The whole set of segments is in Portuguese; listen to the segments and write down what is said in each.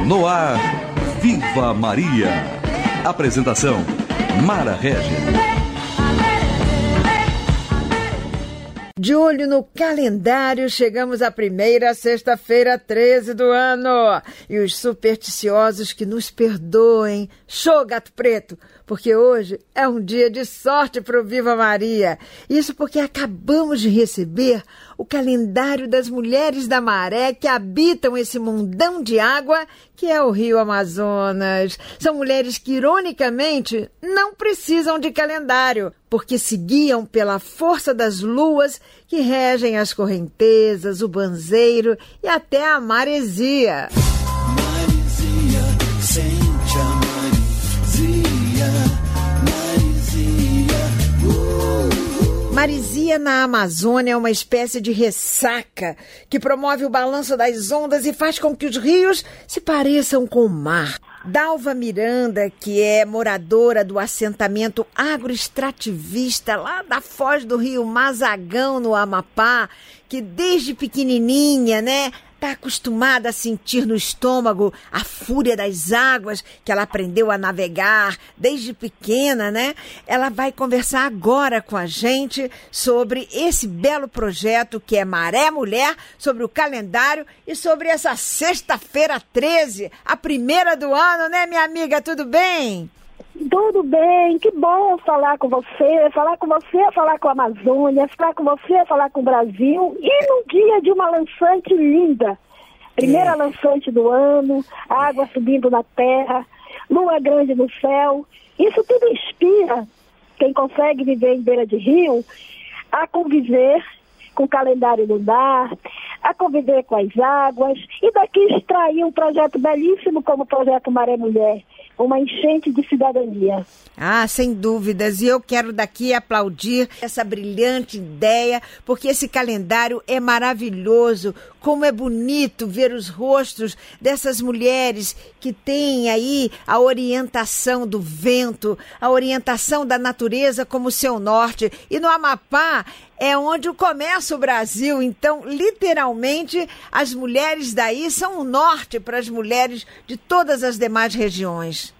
No ar, Viva Maria. Apresentação, Mara Regis. De olho no calendário, chegamos à primeira sexta-feira 13 do ano. E os supersticiosos que nos perdoem. Show, gato preto! Porque hoje é um dia de sorte para o Viva Maria. Isso porque acabamos de receber o calendário das mulheres da maré que habitam esse mundão de água que é o Rio Amazonas. São mulheres que, ironicamente, não precisam de calendário, porque se guiam pela força das luas que regem as correntezas, o banzeiro e até a maresia. Maresia, sente a maresia. Maresia na Amazônia é uma espécie de ressaca que promove o balanço das ondas e faz com que os rios se pareçam com o mar. Dalva Miranda, que é moradora do assentamento agroextrativista lá da foz do rio Mazagão, no Amapá, que desde pequenininha, está acostumada a sentir no estômago a fúria das águas, que ela aprendeu a navegar desde pequena, Ela vai conversar agora com a gente sobre esse belo projeto que é Maré Mulher, sobre o calendário e sobre essa sexta-feira 13, a primeira do ano, minha amiga? Tudo bem? Tudo bem, que bom falar com você, falar com a Amazônia, falar com você, falar com o Brasil, e num dia de uma lançante linda, primeira lançante do ano, água subindo na terra, lua grande no céu, isso tudo inspira quem consegue viver em beira de rio a conviver com o calendário lunar, a conviver com as águas, e daqui extrair um projeto belíssimo como o Projeto Maré Mulher, uma enchente de cidadania. Ah, sem dúvidas. E eu quero daqui aplaudir essa brilhante ideia, porque esse calendário é maravilhoso. Como é bonito ver os rostos dessas mulheres que têm aí a orientação do vento, a orientação da natureza como seu norte. E no Amapá é onde começa o Brasil. Então, literalmente, as mulheres daí são o norte para as mulheres de todas as demais regiões.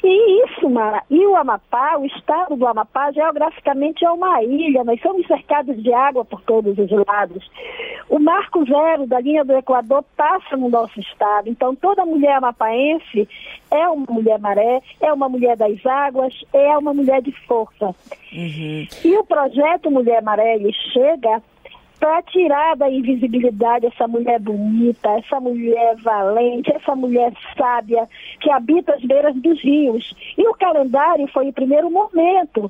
E isso, Mara, e o Amapá, o estado do Amapá, geograficamente é uma ilha, nós somos cercados de água por todos os lados. O marco zero da linha do Equador passa no nosso estado, então toda mulher amapaense é uma mulher maré, é uma mulher das águas, é uma mulher de força. Uhum. E o projeto Mulher Maré, ele chega para tirar da invisibilidade essa mulher bonita, essa mulher valente, essa mulher sábia que habita as beiras dos rios. E o calendário foi o primeiro momento.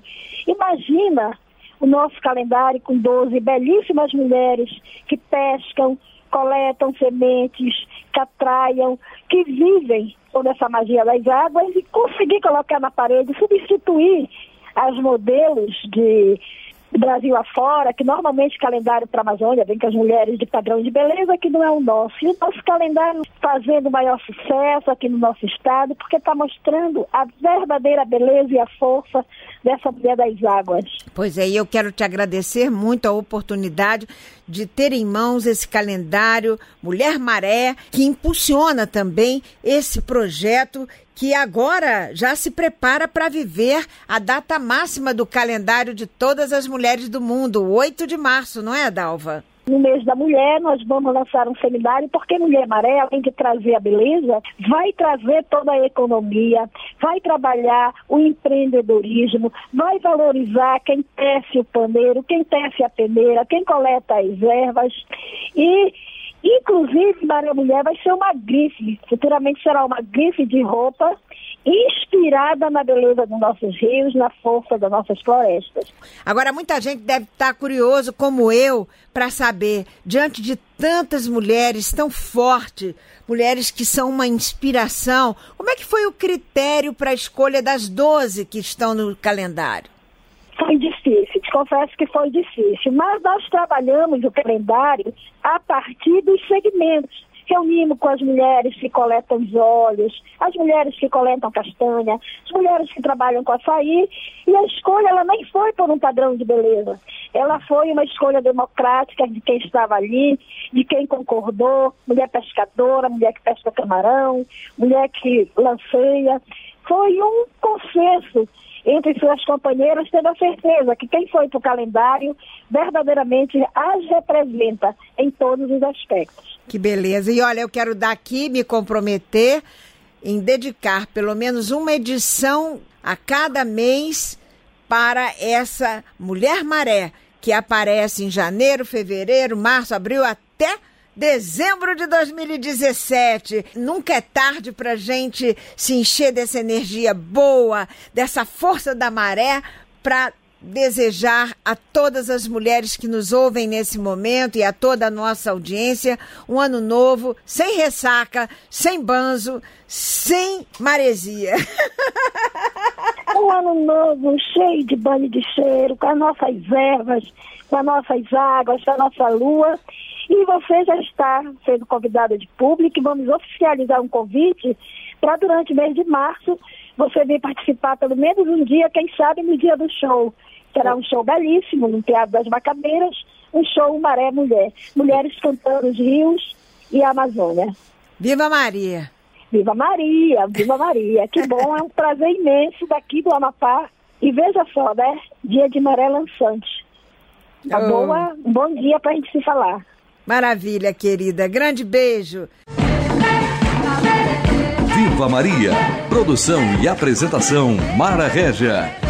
Imagina o nosso calendário com 12 belíssimas mulheres que pescam, coletam sementes, que atraiam, que vivem toda essa magia das águas e conseguir colocar na parede, substituir as modelos de Brasil afora, que normalmente calendário para a Amazônia vem com as mulheres de padrão de beleza, que não é o nosso. E o nosso calendário fazendo maior sucesso aqui no nosso estado, porque está mostrando a verdadeira beleza e a força dessa mulher das águas. Pois é, e eu quero te agradecer muito a oportunidade de ter em mãos esse calendário Mulher Maré, que impulsiona também esse projeto que agora já se prepara para viver a data máxima do calendário de todas as mulheres do mundo, 8 de março, não é, Dalva? No mês da mulher, nós vamos lançar um seminário, porque Mulher Maré, além de trazer a beleza, vai trazer toda a economia, vai trabalhar o empreendedorismo, vai valorizar quem tece o paneiro, quem tece a peneira, quem coleta as ervas e inclusive, Maré Mulher vai ser uma grife, futuramente será uma grife de roupa inspirada na beleza dos nossos rios, na força das nossas florestas. Agora, muita gente deve estar curioso, como eu, para saber, diante de tantas mulheres tão fortes, mulheres que são uma inspiração, como é que foi o critério para a escolha das 12 que estão no calendário? Foi difícil, te confesso que foi difícil, mas nós trabalhamos o calendário a partir dos segmentos. Reunimos com as mulheres que coletam os óleos, as mulheres que coletam castanha, as mulheres que trabalham com açaí, e a escolha ela nem foi por um padrão de beleza. Ela foi uma escolha democrática de quem estava ali, de quem concordou, mulher pescadora, mulher que pesca camarão, mulher que lanceia. Foi um consenso entre suas companheiras, tendo a certeza que quem foi para o calendário verdadeiramente as representa em todos os aspectos. Que beleza. E olha, eu quero daqui me comprometer em dedicar pelo menos uma edição a cada mês para essa Mulher Maré, que aparece em janeiro, fevereiro, março, abril, até dezembro de 2017. Nunca é tarde pra gente se encher dessa energia boa, dessa força da maré, para desejar a todas as mulheres que nos ouvem nesse momento e a toda a nossa audiência um ano novo, sem ressaca, sem banzo, sem maresia. Um ano novo cheio de banho de cheiro, com as nossas ervas, com as nossas águas, com a nossa lua. E você já está sendo convidada de público, e vamos oficializar um convite para durante o mês de março você vir participar pelo menos um dia, quem sabe no dia do show. Será um show belíssimo no Teatro das Macabeiras, um show Maré Mulher. Mulheres cantando os rios e a Amazônia. Viva Maria! Viva Maria! Viva Maria! Que bom, é um prazer imenso daqui do Amapá. E veja só, né? Dia de maré lançante. Tá boa? Um bom dia para a gente se falar. Maravilha, querida. Grande beijo. Viva Maria. Produção e apresentação Mara Régia.